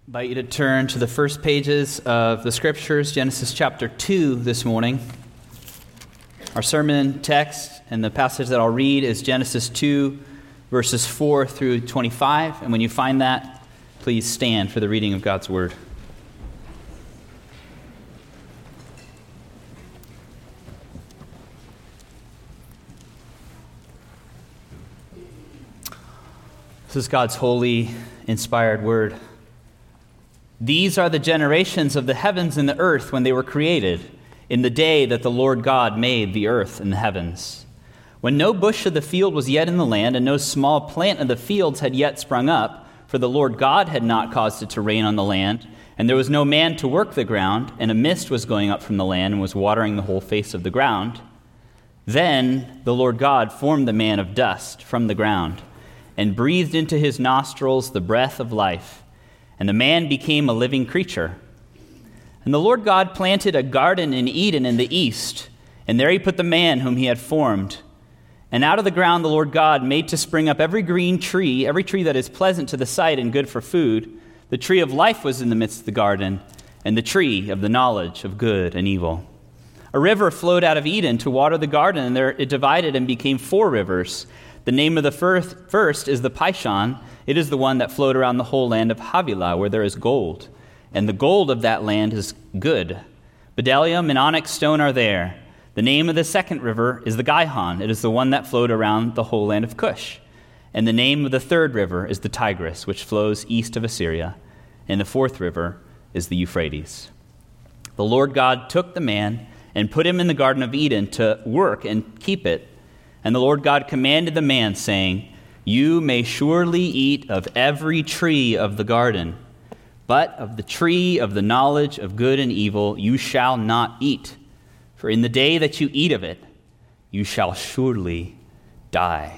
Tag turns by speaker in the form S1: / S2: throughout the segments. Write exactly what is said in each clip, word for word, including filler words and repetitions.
S1: I invite you to turn to the first pages of the Scriptures, Genesis chapter two this morning. Our sermon text and the passage that I'll read is Genesis two, verses four through twenty-five. And when you find that, please stand for the reading of God's Word. This is God's holy, inspired Word. These are the generations of the heavens and the earth when they were created, in the day that the Lord God made the earth and the heavens. When no bush of the field was yet in the land, and no small plant of the fields had yet sprung up, for the Lord God had not caused it to rain on the land, and there was no man to work the ground, and a mist was going up from the land and was watering the whole face of the ground. Then the Lord God formed the man of dust from the ground, and breathed into his nostrils the breath of life, and the man became a living creature. And the Lord God planted a garden in Eden in the east, and there he put the man whom he had formed. And out of the ground the Lord God made to spring up every green tree, every tree that is pleasant to the sight and good for food. The tree of life was in the midst of the garden, and the tree of the knowledge of good and evil. A river flowed out of Eden to water the garden, and there it divided and became four rivers. The name of the first, first is the Pishon. It is the one that flowed around the whole land of Havilah, where there is gold. And the gold of that land is good. Bdellium and onyx stone are there. The name of the second river is the Gihon. It is the one that flowed around the whole land of Cush. And the name of the third river is the Tigris, which flows east of Assyria. And the fourth river is the Euphrates. The Lord God took the man and put him in the Garden of Eden to work and keep it. And the Lord God commanded the man, saying, "You may surely eat of every tree of the garden, but of the tree of the knowledge of good and evil you shall not eat. For in the day that you eat of it, you shall surely die."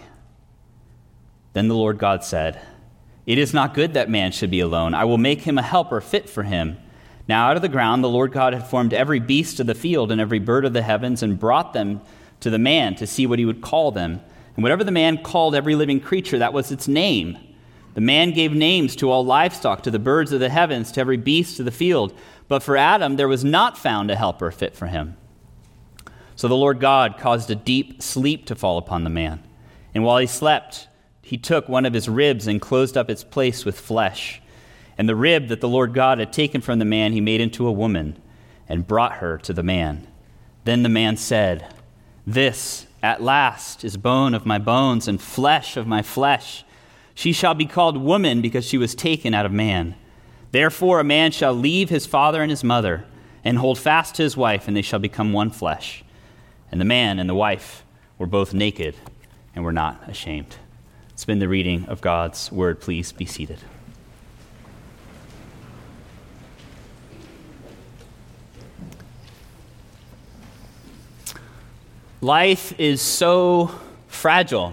S1: Then the Lord God said, "It is not good that man should be alone. I will make him a helper fit for him." Now out of the ground the Lord God had formed every beast of the field and every bird of the heavens, and brought them to the man to see what he would call them. And whatever the man called every living creature, that was its name. The man gave names to all livestock, to the birds of the heavens, to every beast of the field. But for Adam there was not found a helper fit for him. So the Lord God caused a deep sleep to fall upon the man. And while he slept, he took one of his ribs and closed up its place with flesh. And the rib that the Lord God had taken from the man he made into a woman, and brought her to the man. Then the man said, "This at last is bone of my bones and flesh of my flesh. She shall be called woman, because she was taken out of man. Therefore a man shall leave his father and his mother, and hold fast to his wife, and they shall become one flesh. And the man and the wife were both naked and were not ashamed." It's been the reading of God's word. Please be seated. Life is so fragile.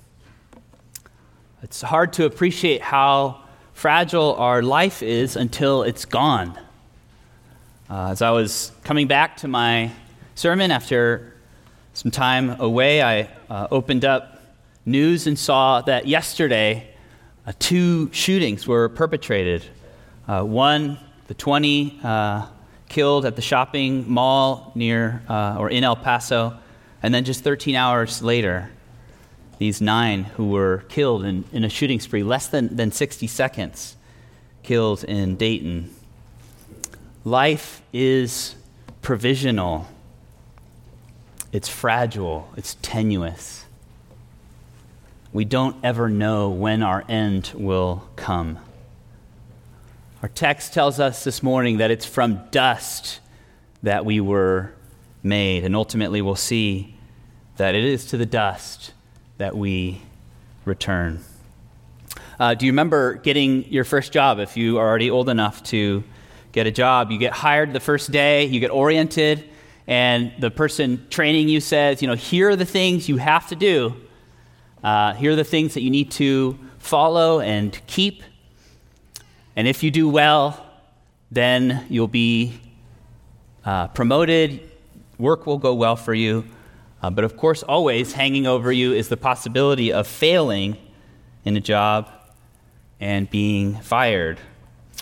S1: It's hard to appreciate how fragile our life is until it's gone. Uh, as I was coming back to my sermon after some time away, I uh, opened up news and saw that yesterday uh, two shootings were perpetrated. Uh, one, the twenty uh, killed at the shopping mall near uh, or in El Paso. And then just thirteen hours later, these nine who were killed in, in a shooting spree, less than, than sixty seconds, killed in Dayton. Life is provisional. It's fragile. It's tenuous. We don't ever know when our end will come. Our text tells us this morning that it's from dust that we were made, and ultimately we'll see that it is to the dust that we return. Uh, do you remember getting your first job? If you are already old enough to get a job, you get hired the first day, you get oriented, and the person training you says, you know, here are the things you have to do. Uh, here are the things that you need to follow and keep. And if you do well, then you'll be uh, promoted. Work will go well for you. Uh, but of course, always hanging over you is the possibility of failing in a job and being fired.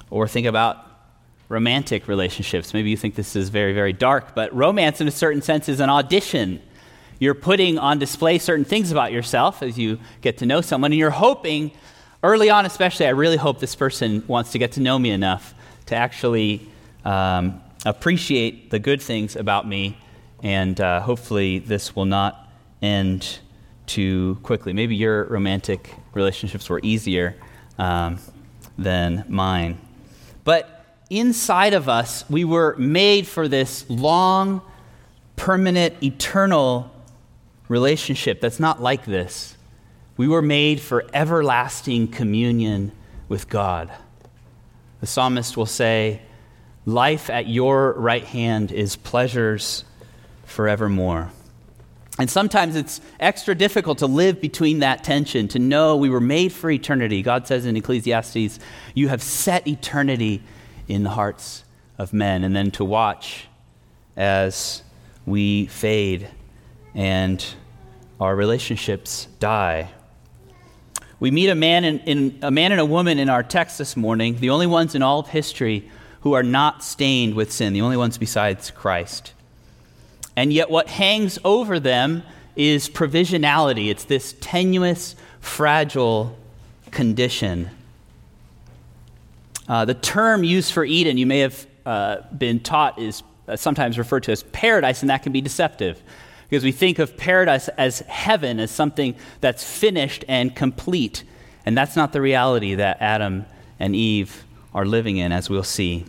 S1: Or think about romantic relationships. Maybe you think this is very, very dark, but romance in a certain sense is an audition. You're putting on display certain things about yourself as you get to know someone, and you're hoping, early on especially, I really hope this person wants to get to know me enough to actually um, appreciate the good things about me, and uh, hopefully this will not end too quickly. Maybe your romantic relationships were easier um, than mine. But inside of us, we were made for this long, permanent, eternal relationship that's not like this. We were made for everlasting communion with God. The psalmist will say, "Life at your right hand is pleasures forevermore." And sometimes it's extra difficult to live between that tension, to know we were made for eternity. God says in Ecclesiastes, "You have set eternity in the hearts of men," and then to watch as we fade and our relationships die. We meet a man and in, a man and a woman in our text this morning, the only ones in all of history who are not stained with sin, the only ones besides Christ. And yet what hangs over them is provisionality. It's this tenuous, fragile condition. Uh, the term used for Eden, you may have uh, been taught, is uh, sometimes referred to as paradise, and that can be deceptive because we think of paradise as heaven, as something that's finished and complete, and that's not the reality that Adam and Eve are living in, as we'll see.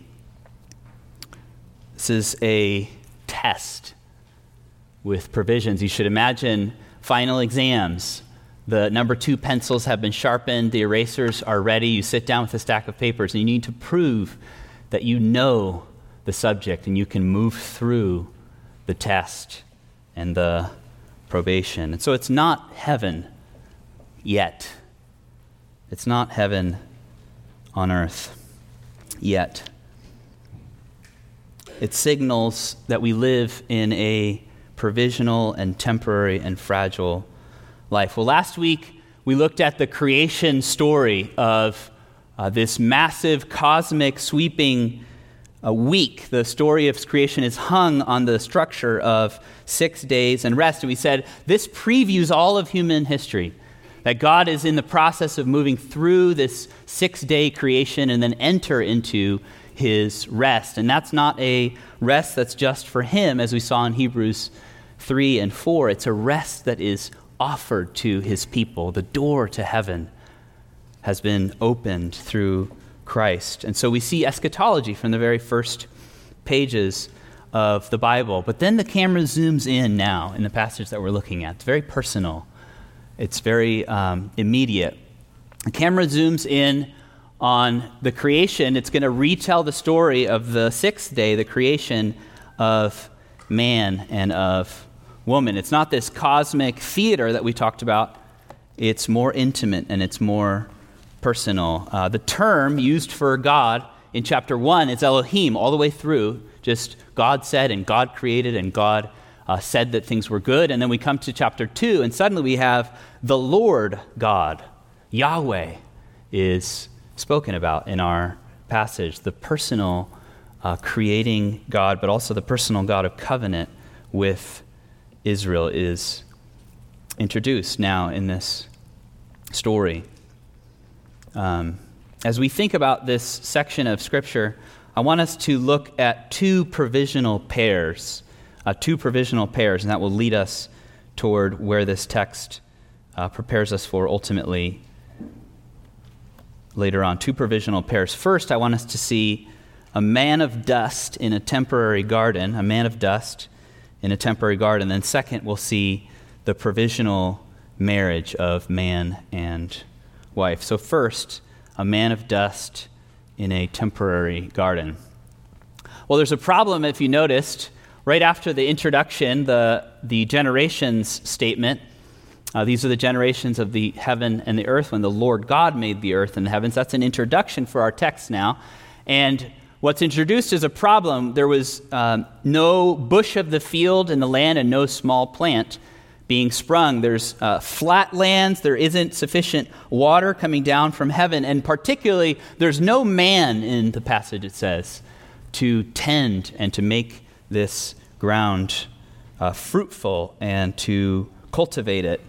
S1: This is a test with provisions. You should imagine final exams. The number two pencils have been sharpened. The erasers are ready. You sit down with a stack of papers, and you need to prove that you know the subject and you can move through the test and the probation. And so it's not heaven yet. It's not heaven on earth yet. It signals that we live in a provisional and temporary and fragile life. Well, last week we looked at the creation story of uh, this massive cosmic sweeping uh, week. The story of creation is hung on the structure of six days and rest. And we said this previews all of human history, that God is in the process of moving through this six-day creation and then enter into his rest. And that's not a rest that's just for him, as we saw in Hebrews three and four. It's a rest that is offered to his people. The door to heaven has been opened through Christ. And so we see eschatology from the very first pages of the Bible. But then the camera zooms in now in the passage that we're looking at. It's very personal. It's very um, immediate. The camera zooms in on the creation. It's going to retell the story of the sixth day, the creation of man and of woman. It's not this cosmic theater that we talked about. It's more intimate and it's more personal. Uh, the term used for God in chapter one is Elohim all the way through. Just God said and God created and God uh, said that things were good. And then we come to chapter two and suddenly we have the Lord God, Yahweh, is spoken about in our passage. The personal uh, creating God, but also the personal God of covenant with Israel is introduced now in this story. Um, as we think about this section of Scripture, I want us to look at two provisional pairs, uh, two provisional pairs, and that will lead us toward where this text uh, prepares us for ultimately later on. Two provisional pairs. First, I want us to see a man of dust in a temporary garden, a man of dust in a temporary garden. Then second, we'll see the provisional marriage of man and wife. So first, a man of dust in a temporary garden. Well, there's a problem, if you noticed, right after the introduction, the, the generations statement. Uh, these are the generations of the heaven and the earth when the Lord God made the earth and the heavens. That's an introduction for our text now. And what's introduced is a problem. There was um, no bush of the field in the land and no small plant being sprung. There's uh, flat lands. There isn't sufficient water coming down from heaven. And particularly, there's no man in the passage, it says, to tend and to make this ground uh, fruitful and to cultivate it.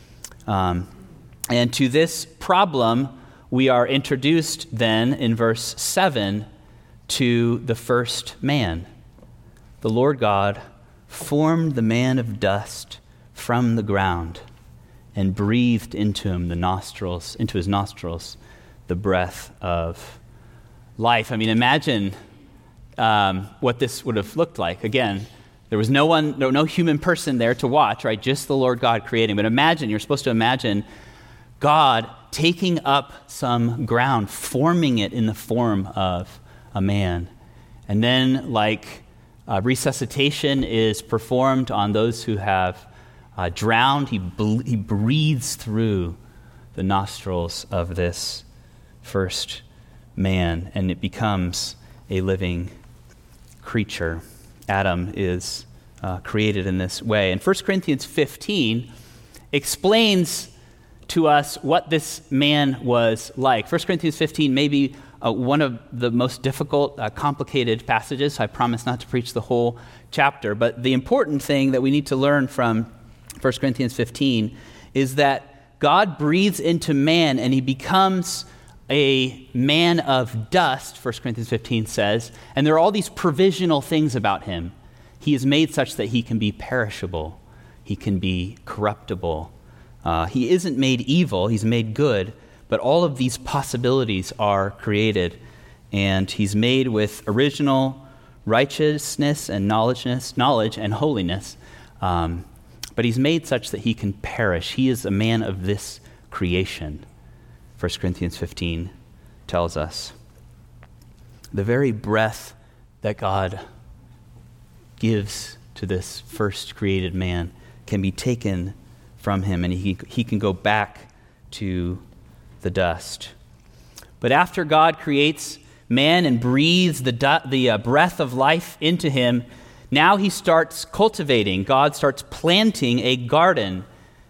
S1: Um, and to this problem, we are introduced then in verse seven to the first man. The Lord God formed the man of dust from the ground and breathed into him the nostrils, into his nostrils, the breath of life. I mean, imagine um, what this would have looked like. Again, there was no one, no, no human person there to watch, right? Just the Lord God creating. But imagine, you're supposed to imagine God taking up some ground, forming it in the form of a man. And then, like uh, resuscitation is performed on those who have uh, drowned, he, ble- he breathes through the nostrils of this first man, and it becomes a living creature. Adam is uh, created in this way. And First Corinthians fifteen explains to us what this man was like. First Corinthians fifteen may be uh, one of the most difficult, uh, complicated passages. So I promise not to preach the whole chapter. But the important thing that we need to learn from First Corinthians fifteen is that God breathes into man and he becomes a man of dust, First Corinthians fifteen says, and there are all these provisional things about him. He is made such that he can be perishable. He can be corruptible. Uh, he isn't made evil, he's made good, but all of these possibilities are created, and he's made with original righteousness and knowledgeness, knowledge and holiness, um, but he's made such that he can perish. He is a man of this creation, First Corinthians fifteen tells us. The very breath that God gives to this first created man can be taken from him, and he, he can go back to the dust. But after God creates man and breathes the, du- the uh, breath of life into him, now he starts cultivating. God starts planting a garden.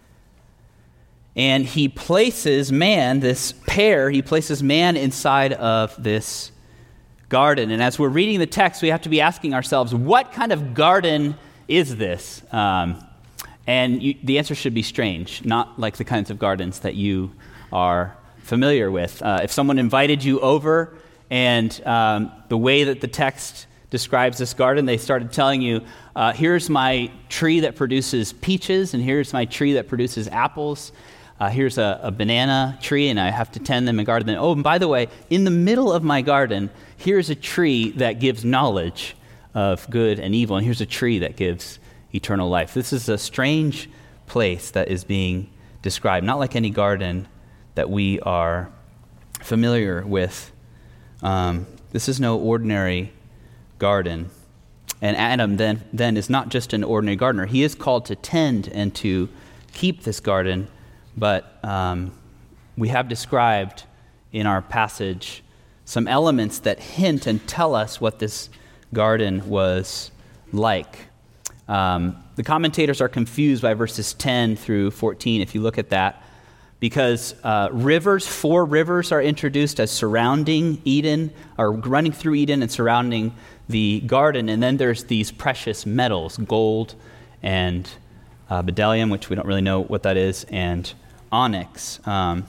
S1: And he places man, this pair, he places man inside of this garden. And as we're reading the text, we have to be asking ourselves, what kind of garden is this? Um, and you, the answer should be strange, not like the kinds of gardens that you are familiar with. Uh, if someone invited you over and um, the way that the text describes this garden, they started telling you, uh, here's my tree that produces peaches, and here's my tree that produces apples. Uh, here's a, a banana tree, and I have to tend them and guard them. Oh, and by the way, in the middle of my garden, here's a tree that gives knowledge of good and evil, and here's a tree that gives eternal life. This is a strange place that is being described, not like any garden that we are familiar with. Um, this is no ordinary garden. And Adam then, then is not just an ordinary gardener. He is called to tend and to keep this garden. But um, we have described in our passage some elements that hint and tell us what this garden was like. Um, the commentators are confused by verses ten through fourteen, if you look at that, because uh, rivers, four rivers are introduced as surrounding Eden, or running through Eden and surrounding the garden. And then there's these precious metals, gold and uh, bdellium, which we don't really know what that is, and onyx. Um,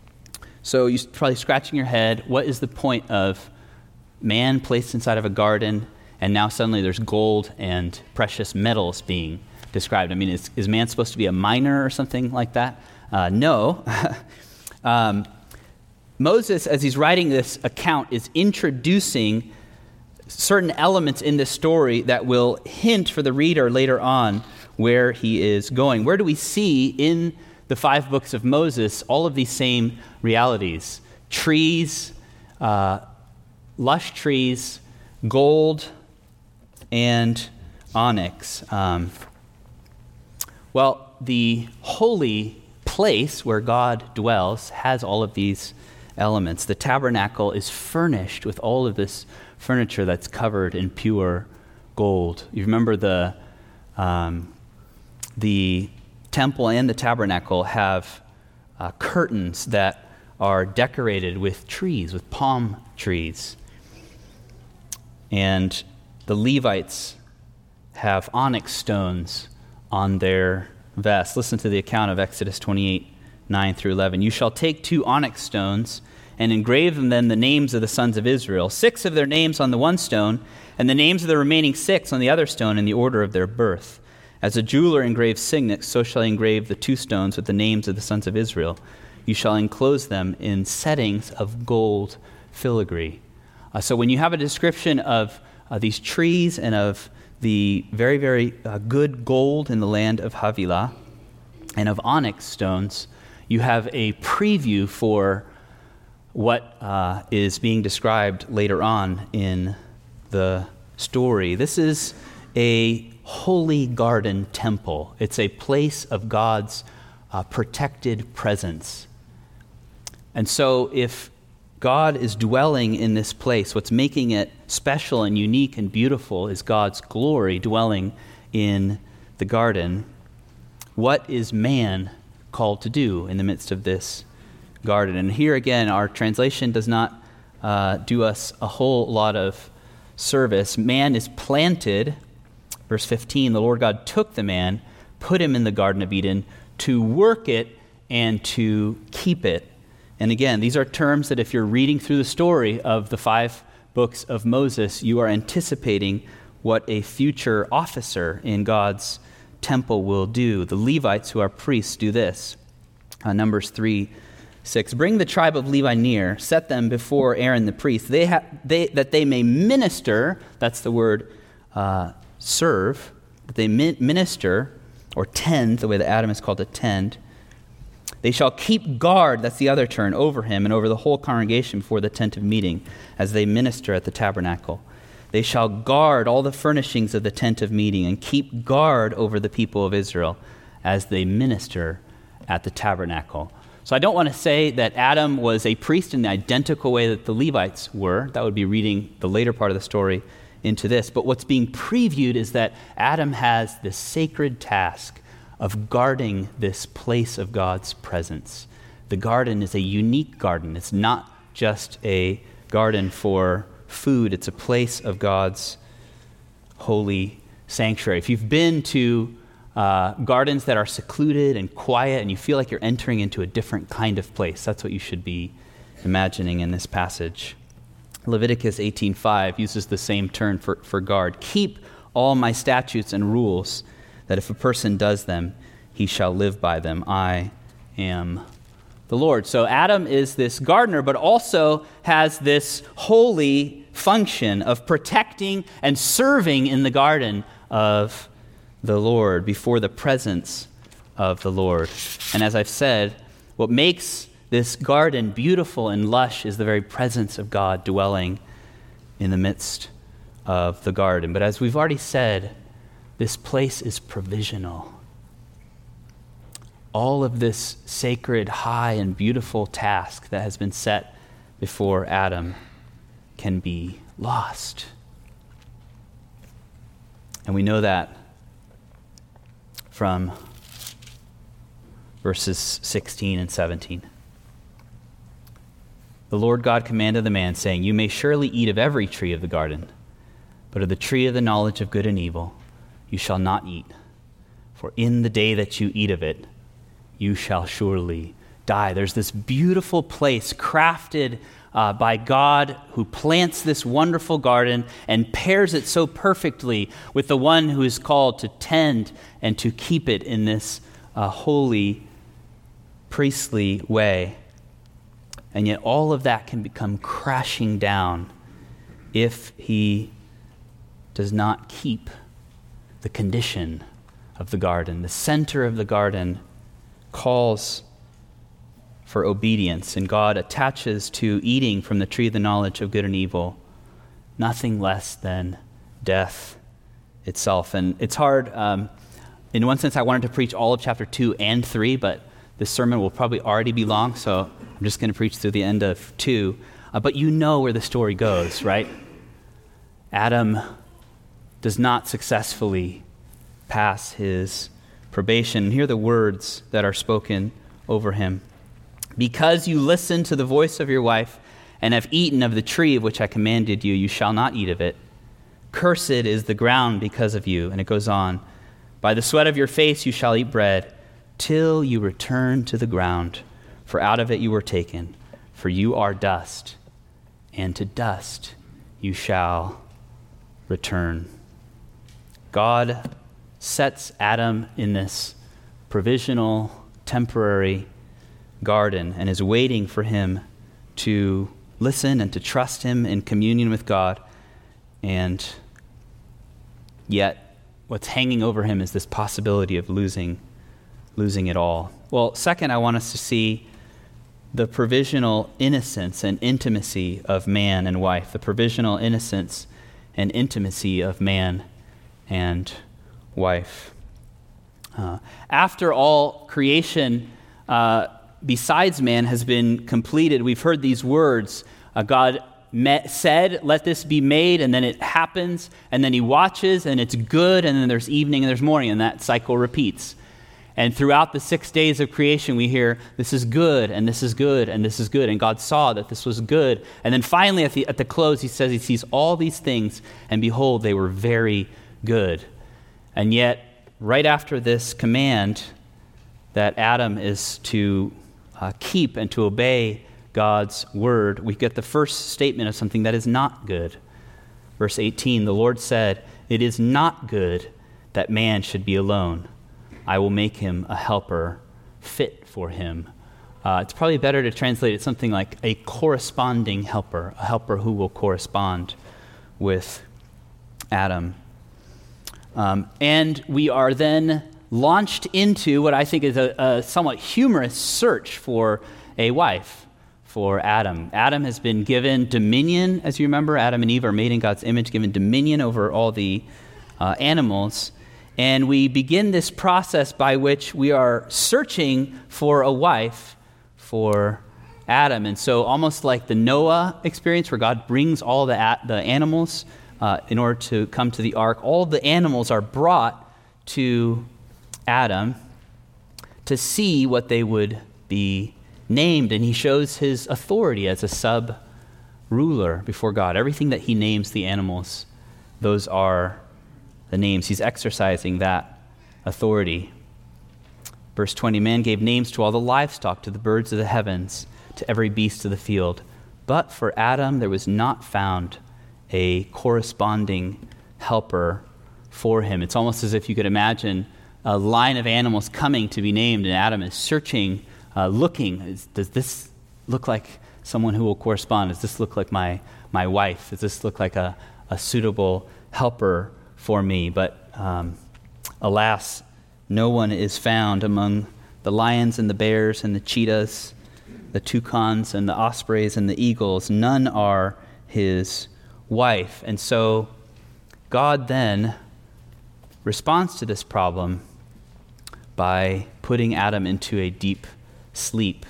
S1: so you're probably scratching your head, what is the point of man placed inside of a garden, and now suddenly there's gold and precious metals being described? I mean, is, is man supposed to be a miner or something like that? Uh, no. um, Moses, as he's writing this account, is introducing certain elements in this story that will hint for the reader later on where he is going. Where do we see in the five books of Moses all of these same realities? Trees, uh, lush trees, gold, and onyx. Um, well, the holy place where God dwells has all of these elements. The tabernacle is furnished with all of this furniture that's covered in pure gold. You remember the um, the temple and the tabernacle have uh, curtains that are decorated with trees, with palm trees. And the Levites have onyx stones on their vests. Listen to the account of Exodus twenty-eight, nine through eleven. You shall take two onyx stones and engrave them then the names of the sons of Israel, six of their names on the one stone, and the names of the remaining six on the other stone in the order of their birth. As a jeweler engraves signets, so shall he engrave the two stones with the names of the sons of Israel. You shall enclose them in settings of gold filigree. Uh, so when you have a description of uh, these trees and of the very, very uh, good gold in the land of Havilah and of onyx stones, you have a preview for what uh, is being described later on in the story. This is a holy garden temple. It's a place of God's uh, protected presence. And so if God is dwelling in this place, what's making it special and unique and beautiful is God's glory dwelling in the garden. What is man called to do in the midst of this garden? And here again, our translation does not uh, do us a whole lot of service. Man is planted, verse fifteen, the Lord God took the man, put him in the Garden of Eden to work it and to keep it. And again, these are terms that if you're reading through the story of the five books of Moses, you are anticipating what a future officer in God's temple will do. The Levites, who are priests, do this. Uh, Numbers three, six. Bring the tribe of Levi near, set them before Aaron the priest, they ha- they, that they may minister, that's the word uh, serve, that they min- minister, or tend, the way that Adam is called to tend. They shall keep guard, that's the other term, over him and over the whole congregation before the tent of meeting, as they minister at the tabernacle. They shall guard all the furnishings of the tent of meeting and keep guard over the people of Israel as they minister at the tabernacle. So I don't want to say that Adam was a priest in the identical way that the Levites were. That would be reading the later part of the story into this. But what's being previewed is that Adam has this sacred task of guarding this place of God's presence. The garden is a unique garden. It's not just a garden for food. It's a place of God's holy sanctuary. If you've been to uh, gardens that are secluded and quiet and you feel like you're entering into a different kind of place, that's what you should be imagining in this passage. Leviticus eighteen five uses the same term for, for guard. Keep all my statutes and rules, that if a person does them, he shall live by them. I am the Lord. So Adam is this gardener, but also has this holy function of protecting and serving in the garden of the Lord, before the presence of the Lord. And as I've said, what makes this garden beautiful and lush is the very presence of God dwelling in the midst of the garden. But as we've already said, this place is provisional. All of this sacred, high, and beautiful task that has been set before Adam can be lost. And we know that from verses sixteen and seventeen. The Lord God commanded the man, saying, You may surely eat of every tree of the garden, but of the tree of the knowledge of good and evil you shall not eat. For in the day that you eat of it, you shall surely die. There's this beautiful place crafted uh, by God, who plants this wonderful garden and pairs it so perfectly with the one who is called to tend and to keep it in this uh, holy, priestly way. And yet all of that can become crashing down if he does not keep the condition of the garden. The center of the garden calls for obedience, and God attaches to eating from the tree of the knowledge of good and evil nothing less than death itself. And it's hard. Um, in one sense, I wanted to preach all of chapter two and three, but this sermon will probably already be long, so I'm just going to preach through the end of two. Uh, but you know where the story goes, right? Adam does not successfully pass his probation. And hear the words that are spoken over him. Because you listened to the voice of your wife and have eaten of the tree of which I commanded you, you shall not eat of it. Cursed is the ground because of you. And it goes on. By the sweat of your face you shall eat bread till you return to the ground. For out of it you were taken. For you are dust, and to dust you shall return. God sets Adam in this provisional, temporary garden and is waiting for him to listen and to trust him in communion with God. And yet, what's hanging over him is this possibility of losing, losing it all. Well, second, I want us to see the provisional innocence and intimacy of man and wife. The provisional innocence and intimacy of man and wife. Uh, after all creation, uh, besides man, has been completed, we've heard these words. Uh, God met, said, let this be made, and then it happens, and then he watches, and it's good, and then there's evening and there's morning, and that cycle repeats. And throughout the six days of creation, we hear, this is good, and this is good, and this is good. And God saw that this was good. And then finally, at the, at the close, he says he sees all these things, and behold, they were very good. And yet, right after this command that Adam is to uh, keep and to obey God's word, we get the first statement of something that is not good. Verse eighteen, the Lord said, it is not good that man should be alone. I will make him a helper fit for him. Uh, it's probably better to translate it something like a corresponding helper, a helper who will correspond with Adam. Um, and we are then launched into what I think is a, a somewhat humorous search for a wife for Adam. Adam has been given dominion, as you remember. Adam and Eve are made in God's image, given dominion over all the uh, animals. And we begin this process by which we are searching for a wife for Adam. And so almost like the Noah experience where God brings all the a- the animals uh, in order to come to the ark, all the animals are brought to Adam to see what they would be named. And he shows his authority as a sub-ruler before God. Everything that he names the animals, those are the names. He's exercising that authority. Verse twenty, man gave names to all the livestock, to the birds of the heavens, to every beast of the field. But for Adam there was not found a corresponding helper for him. It's almost as if you could imagine a line of animals coming to be named, and Adam is searching, uh, looking. Is, does this look like someone who will correspond? Does this look like my, my wife? Does this look like a, a suitable helper for me? But um, alas, no one is found among the lions and the bears and the cheetahs, the toucans and the ospreys and the eagles. None are his wife. And so God then responds to this problem by putting Adam into a deep sleep.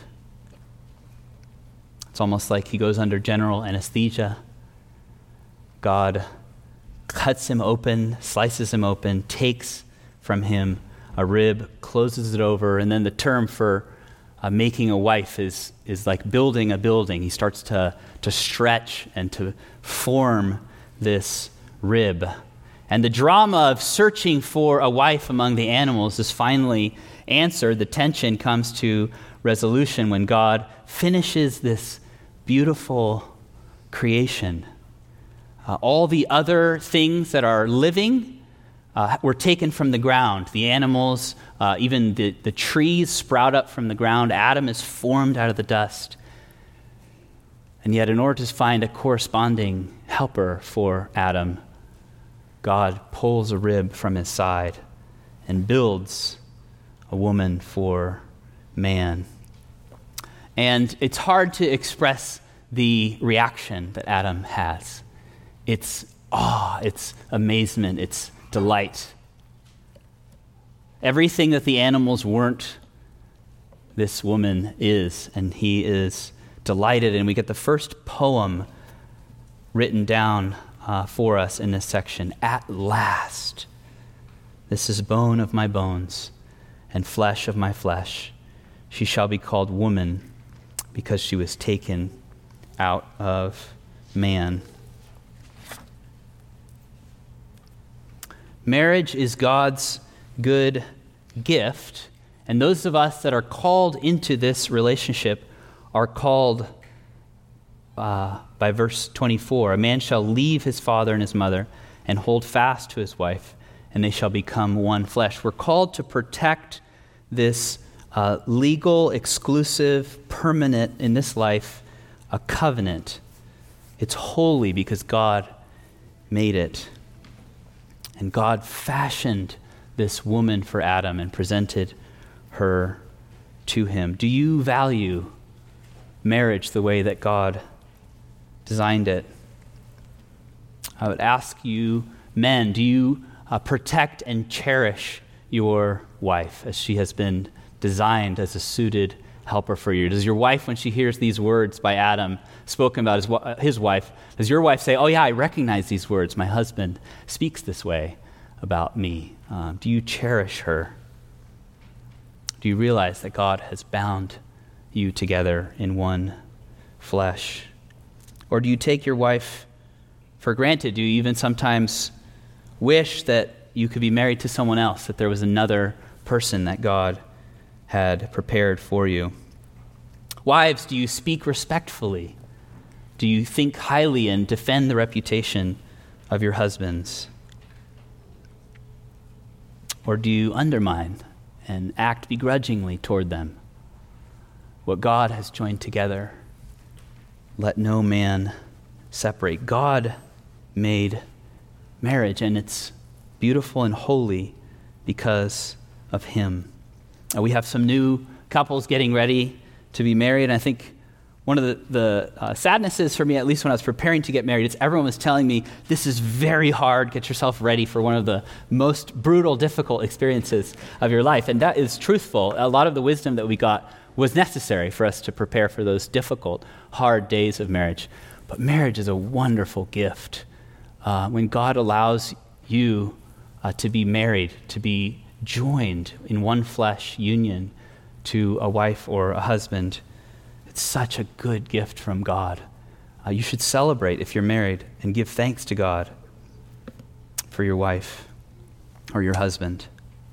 S1: It's almost like he goes under general anesthesia. God cuts him open, slices him open, takes from him a rib, closes it over, and then the term for uh, making a wife is is like building a building. He starts to to stretch and to form this rib. And the drama of searching for a wife among the animals is finally answered. The tension comes to resolution when God finishes this beautiful creation. Uh, all the other things that are living uh, were taken from the ground. The animals, uh, even the, the trees sprout up from the ground. Adam is formed out of the dust. And yet in order to find a corresponding helper for Adam, God pulls a rib from his side and builds a woman for man. And it's hard to express the reaction that Adam has. It's awe, it's amazement, it's delight. Everything that the animals weren't, this woman is, and he is delighted. And we get the first poem written down uh, for us in this section. At last, this is bone of my bones and flesh of my flesh. She shall be called woman, because she was taken out of man. Marriage is God's good gift, and those of us that are called into this relationship are called uh, by verse twenty-four. A man shall leave his father and his mother and hold fast to his wife, and they shall become one flesh. We're called to protect this uh, legal, exclusive, permanent, in this life, a covenant. It's holy because God made it. And God fashioned this woman for Adam and presented her to him. Do you value marriage the way that God designed it? I would ask you, men, do you uh, protect and cherish your wife as she has been designed as a suited helper for you? Does your wife, when she hears these words by Adam spoken about his, his wife, does your wife say, oh yeah, I recognize these words. My husband speaks this way about me. Um, do you cherish her? Do you realize that God has bound you together in one flesh? Or do you take your wife for granted? Do you even sometimes wish that you could be married to someone else, that there was another person that God had prepared for you? Wives, do you speak respectfully? Do you think highly and defend the reputation of your husbands? Or do you undermine and act begrudgingly toward them? What God has joined together, let no man separate. God made marriage, and it's beautiful and holy because of him. Uh, we have some new couples getting ready to be married, and I think one of the, the uh, sadnesses for me, at least when I was preparing to get married, is everyone was telling me, this is very hard, get yourself ready for one of the most brutal, difficult experiences of your life. And that is truthful. A lot of the wisdom that we got was necessary for us to prepare for those difficult, hard days of marriage. But marriage is a wonderful gift. Uh, when God allows you uh, to be married, to be joined in one flesh union to a wife or a husband, it's such a good gift from God. Uh, you should celebrate if you're married and give thanks to God for your wife or your husband.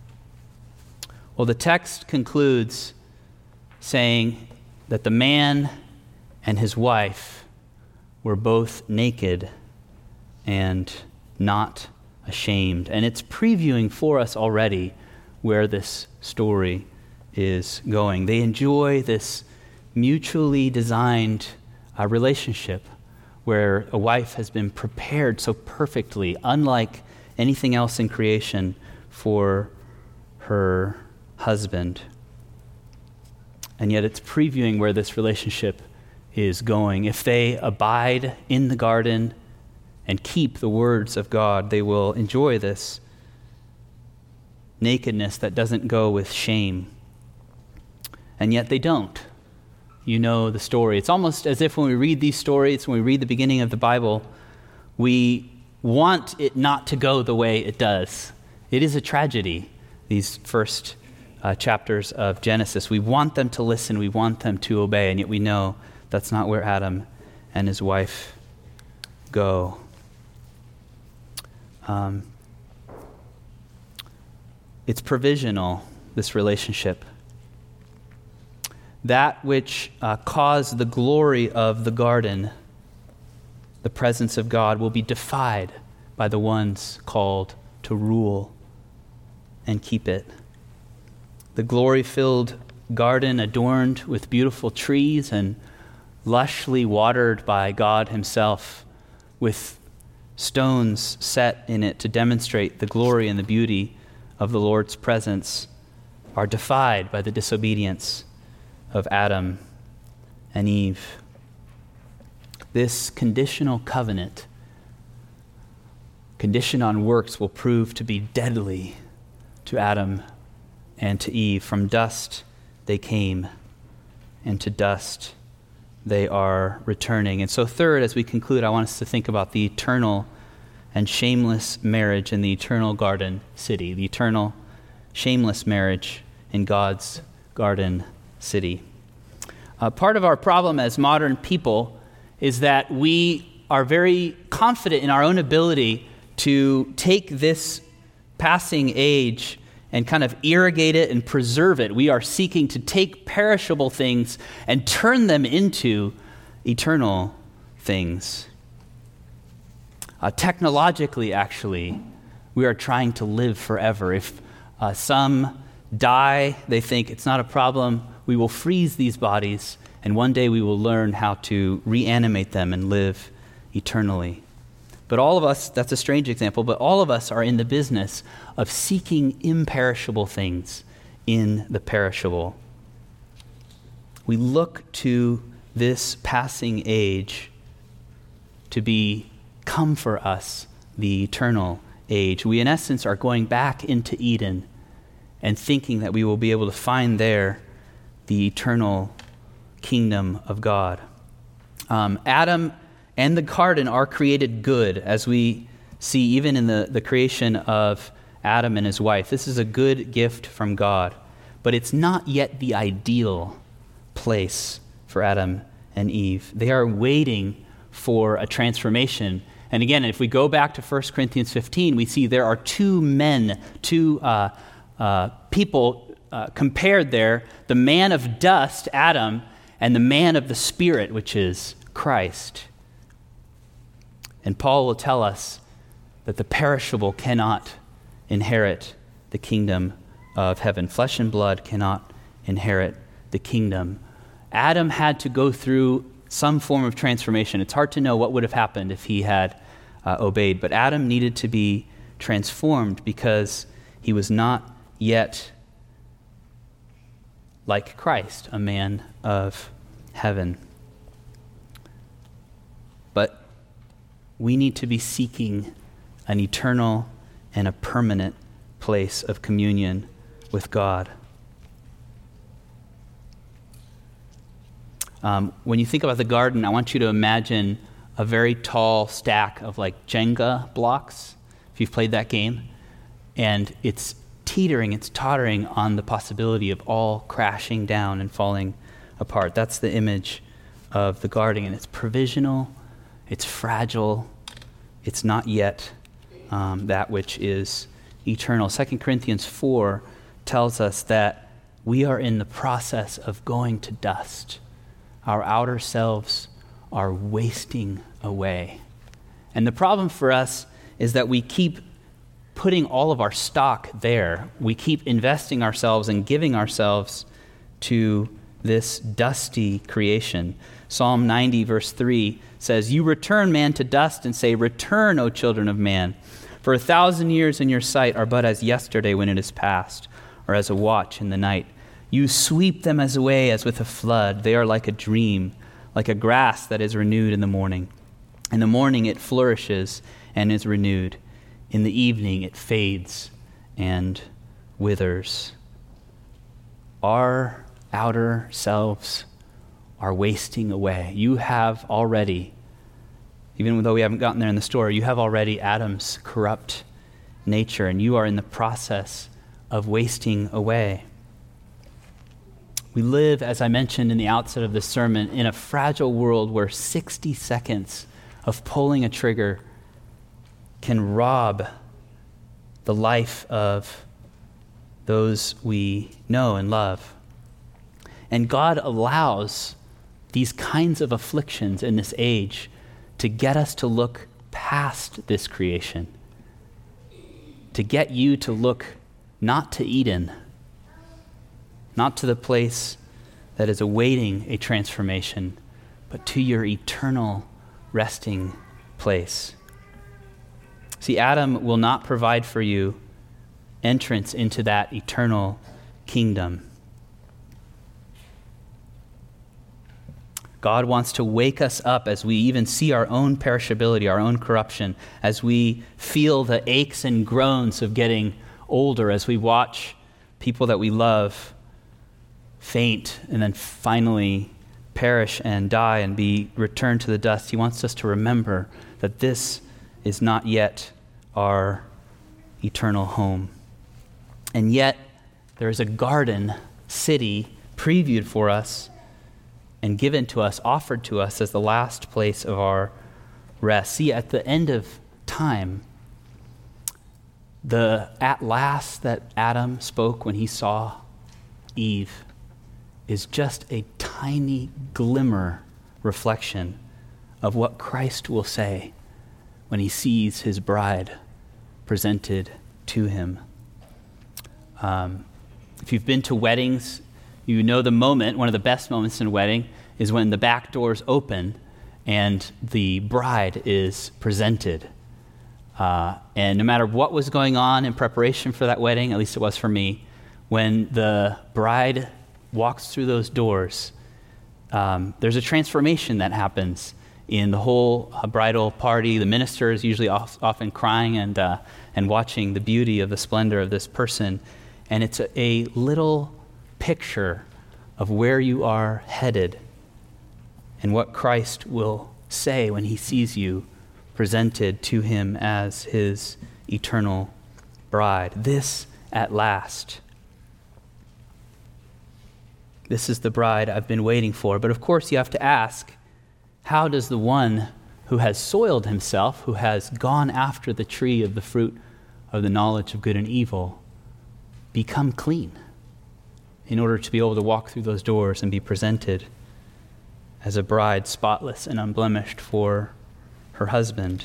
S1: Well, the text concludes saying that the man and his wife were both naked and not ashamed. And it's previewing for us already where this story is going. They enjoy this mutually designed uh, relationship where a wife has been prepared so perfectly, unlike anything else in creation, for her husband. And yet it's previewing where this relationship is going. If they abide in the garden and keep the words of God, they will enjoy this nakedness that doesn't go with shame. And yet they don't. You know the story. It's almost as if when we read these stories, when we read the beginning of the Bible, we want it not to go the way it does. It is a tragedy, these first uh, chapters of Genesis. We want them to listen, we want them to obey, and yet we know that's not where Adam and his wife go. Um, it's provisional, this relationship. That which uh, caused the glory of the garden, the presence of God, will be defied by the ones called to rule and keep it. The glory-filled garden adorned with beautiful trees and lushly watered by God himself, with stones set in it to demonstrate the glory and the beauty of the Lord's presence, are defied by the disobedience of Adam and Eve. This conditional covenant, condition on works, will prove to be deadly to Adam and to Eve. From dust they came, and to dust they are returning. And so third, as we conclude, I want us to think about the eternal and shameless marriage in the eternal garden city, the eternal shameless marriage in God's garden city. Uh, part of our problem as modern people is that we are very confident in our own ability to take this passing age and kind of irrigate it and preserve it. We are seeking to take perishable things and turn them into eternal things. Uh, technologically, actually, we are trying to live forever. If uh, some die, they think it's not a problem. We will freeze these bodies, and one day we will learn how to reanimate them and live eternally. But all of us, that's a strange example, but all of us are in the business of seeking imperishable things in the perishable. We look to this passing age to become for us the eternal age. We, in essence, are going back into Eden and thinking that we will be able to find there the eternal kingdom of God. Um, Adam and the garden are created good, as we see even in the, the creation of Adam and his wife. This is a good gift from God, but it's not yet the ideal place for Adam and Eve. They are waiting for a transformation. And again, if we go back to First Corinthians fifteen, we see there are two men, two uh, uh, people uh, compared there, the man of dust, Adam, and the man of the Spirit, which is Christ. And Paul will tell us that the perishable cannot inherit the kingdom of heaven. Flesh and blood cannot inherit the kingdom. Adam had to go through some form of transformation. It's hard to know what would have happened if he had uh, obeyed, but Adam needed to be transformed because he was not yet like Christ, a man of heaven. But we need to be seeking an eternal and a permanent place of communion with God. Um, when you think about the garden, I want you to imagine a very tall stack of like Jenga blocks, if you've played that game, and it's teetering, it's tottering on the possibility of all crashing down and falling apart. That's the image of the garden, and it's provisional, it's fragile, it's not yet um, that which is eternal. Second Corinthians four tells us that we are in the process of going to dust. Our outer selves are wasting away. And the problem for us is that we keep putting all of our stock there. We keep investing ourselves and giving ourselves to this dusty creation. Psalm ninety, verse three says, "You return man to dust and say, 'Return, O children of man. For a thousand years in your sight are but as yesterday when it is past, or as a watch in the night. You sweep them as away as with a flood. They are like a dream, like a grass that is renewed in the morning. In the morning it flourishes and is renewed. In the evening it fades and withers.'" Our outer selves are wasting away. You have already, even though we haven't gotten there in the story, you have already Adam's corrupt nature, and you are in the process of wasting away. We live, as I mentioned in the outset of this sermon, in a fragile world where sixty seconds of pulling a trigger can rob the life of those we know and love. And God allows these kinds of afflictions in this age to get us to look past this creation, to get you to look not to Eden, not to the place that is awaiting a transformation, but to your eternal resting place. See, Adam will not provide for you entrance into that eternal kingdom. God wants to wake us up as we even see our own perishability, our own corruption, as we feel the aches and groans of getting older, as we watch people that we love faint and then finally perish and die and be returned to the dust. He wants us to remember that this is not yet our eternal home. And yet, There is a garden city previewed for us and given to us, offered to us as the last place of our rest. See, at the end of time, the at last that Adam spoke when he saw Eve is just a tiny glimmer reflection of what Christ will say when he sees his bride presented to him. Um, if you've been to weddings, you know the moment, one of the best moments in a wedding is when the back doors open and the bride is presented. Uh, and no matter what was going on in preparation for that wedding, at least it was for me, when the bride walks through those doors, um, there's a transformation that happens in the whole uh, bridal party. The minister is usually off, often crying and uh, and watching the beauty of the splendor of this person. And it's a, a little picture of where you are headed and what Christ will say when he sees you presented to him as his eternal bride. This at last. This is the bride I've been waiting for. But of course you have to ask, how does the one who has soiled himself, who has gone after the tree of the fruit of the knowledge of good and evil, become clean in order to be able to walk through those doors and be presented as a bride spotless and unblemished for her husband?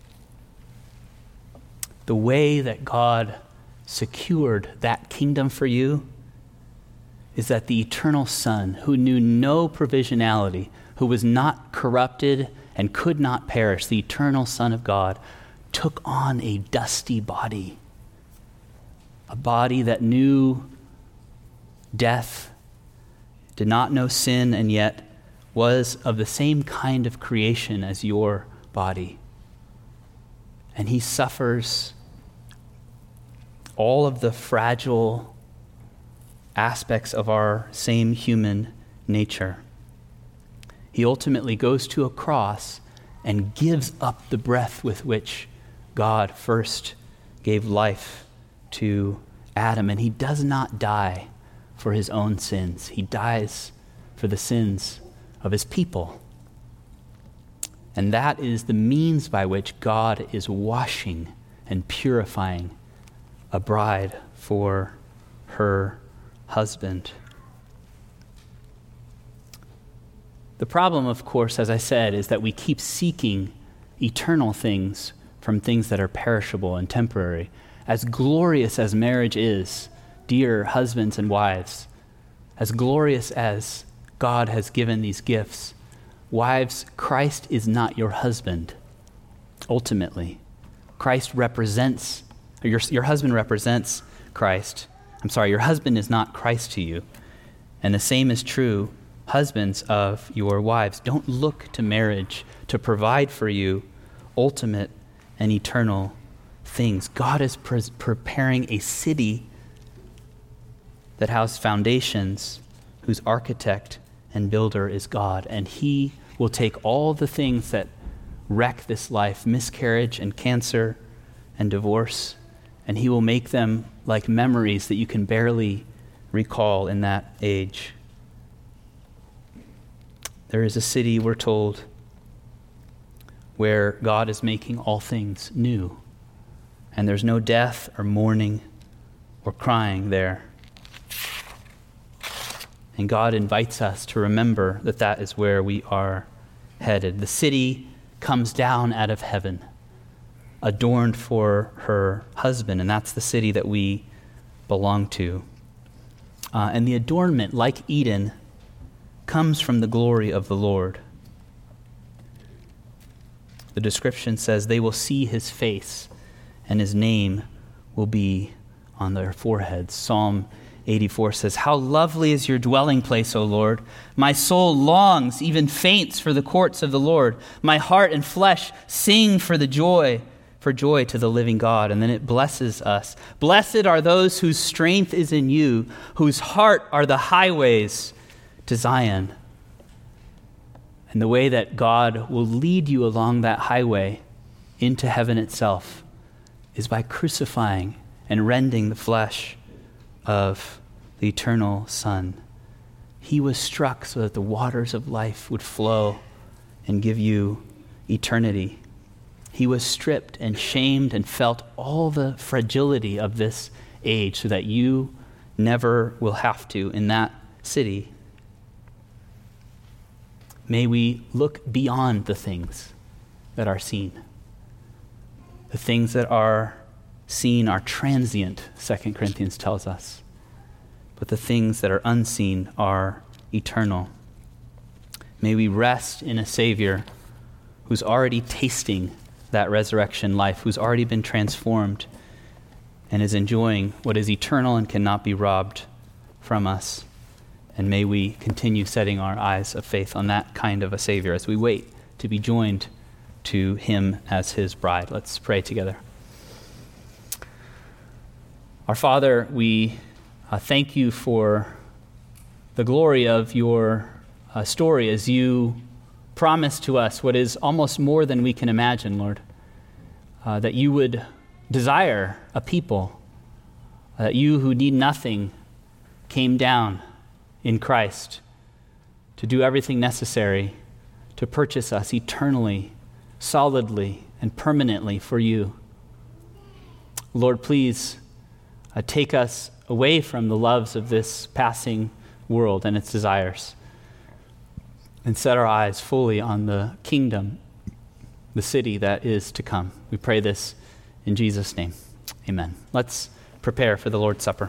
S1: The way that God secured that kingdom for you is that the eternal Son, who knew no provisionality, who was not corrupted and could not perish, the eternal Son of God, took on a dusty body, a body that knew death, did not know sin, and yet was of the same kind of creation as your body. And he suffers all of the fragile aspects of our same human nature. He ultimately goes to a cross and gives up the breath with which God first gave life to Adam. And he does not die for his own sins. He dies for the sins of his people. And that is the means by which God is washing and purifying a bride for her husband. The problem, of course, as I said, is that we keep seeking eternal things from things that are perishable and temporary. As glorious as marriage is, dear husbands and wives, as glorious as God has given these gifts, wives, Christ is not your husband, ultimately. Christ represents, or your, your husband represents Christ. I'm sorry, your husband is not Christ to you. And the same is true, husbands, of your wives. Don't look to marriage to provide for you ultimate and eternal things. God is pre- preparing a city that has foundations, whose architect and builder is God. And he will take all the things that wreck this life, miscarriage and cancer and divorce, and he will make them like memories that you can barely recall in that age. There is a city, we're told, where God is making all things new, and there's no death or mourning or crying there. And God invites us to remember that that is where we are headed. The city comes down out of heaven, adorned for her husband, and that's the city that we belong to. Uh, and the adornment, like Eden, comes from the glory of the Lord. The description says, they will see his face, and his name will be on their foreheads. Psalm eighty-four says, how lovely is your dwelling place, O Lord. My soul longs, even faints, for the courts of the Lord. My heart and flesh sing for the joy, for joy to the living God. And then it blesses us. Blessed are those whose strength is in you, whose heart are the highways to Zion. And the way that God will lead you along that highway into heaven itself is by crucifying and rending the flesh of the eternal Son. He was struck so that the waters of life would flow and give you eternity. He was stripped and shamed and felt all the fragility of this age so that you never will have to in that city. May we look beyond the things that are seen. The things that are seen are transient, Second Corinthians tells us. But the things that are unseen are eternal. May we rest in a Savior who's already tasting that resurrection life, who's already been transformed and is enjoying what is eternal and cannot be robbed from us. And may we continue setting our eyes of faith on that kind of a Savior as we wait to be joined to him as his bride. Let's pray together. Our Father, we uh, thank you for the glory of your uh, story as you promise to us what is almost more than we can imagine, Lord, uh, that you would desire a people, uh, that you who need nothing came down in Christ to do everything necessary to purchase us eternally, solidly, and permanently for you. Lord, please uh, take us away from the loves of this passing world and its desires and set our eyes fully on the kingdom, the city that is to come. We pray this in Jesus' name. Amen. Let's prepare for the Lord's Supper.